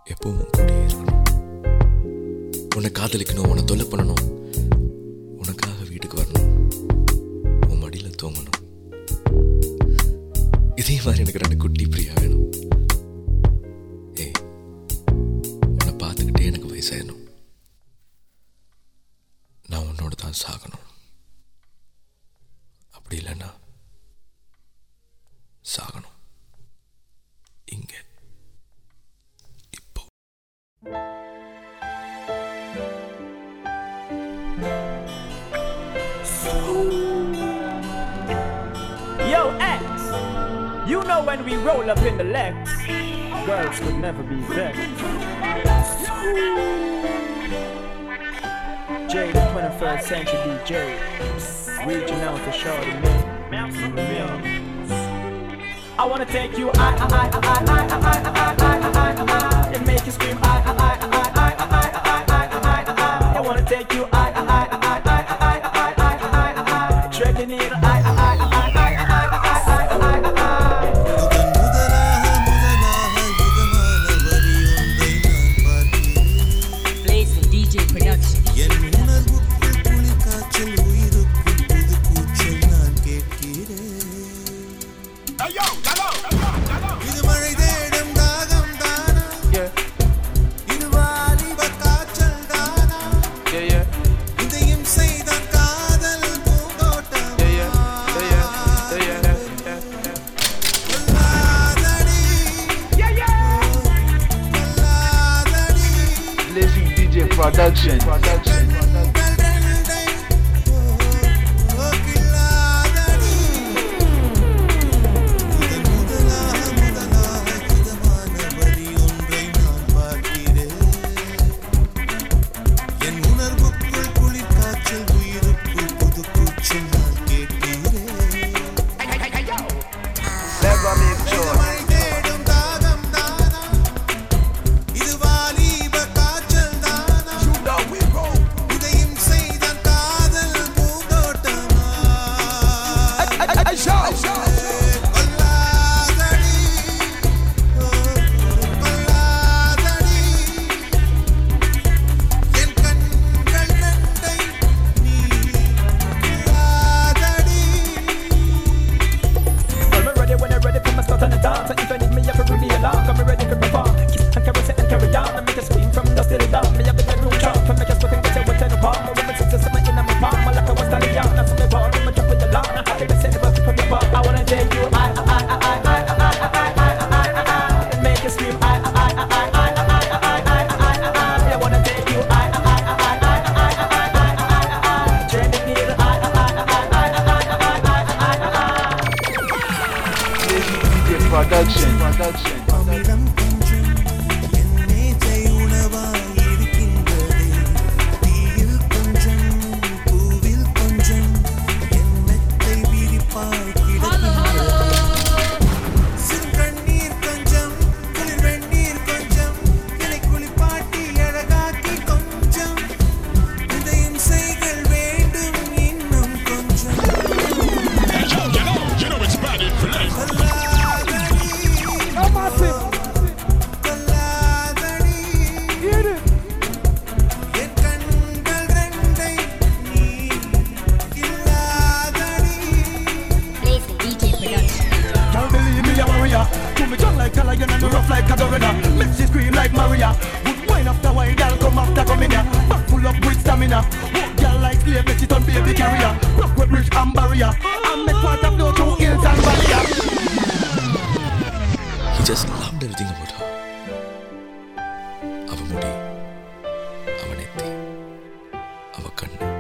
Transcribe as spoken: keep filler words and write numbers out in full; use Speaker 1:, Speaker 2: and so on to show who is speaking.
Speaker 1: எப்பவும் கூடயே இருக்கணும். உன்னை காதலிக்கணும், உன்னை தொல்லை பண்ணணும், உனக்காக வீட்டுக்கு வரணும், உன் மடியில் தூங்கணும். இதே மாதிரி எனக்கு ரெண்டு குட்டி பிரியா வேணும். ஏய், உன்னை பார்த்துக்கிட்டே எனக்கு வயசாகணும். நான் உன்னோட தான் சாகணும். அப்படி இல்லைன்னா சாகணும் இங்க இப்போ.
Speaker 2: Yo, X, you know when we roll up in the Lex, girls could never be vexed. J, the twenty-first century D J, reaching out to Shorty, man. I wanna take you, I, I, I, I, I, I, I, I, I, I, I, and make you scream, I, I, I, I, I, I, I, I, I, I, I wanna take you, I, I, I, I, I, I, I, I, I, I, dragging it, I, I, I, I, I, I, I, I, I.
Speaker 3: Blazing D J Production.
Speaker 4: Production. Production. Production. Production.
Speaker 5: Lion and rough like a gorilla. Makes you scream like Maria. Good wine after wine, girl come after coming here. Back full up with stamina. Walk girl like slave, make it on baby carrier. Rock with bridge and barrier. And make what up no through hills and barrier.
Speaker 1: He just loved everything about her. Ava mudi, ava netti, ava kannu.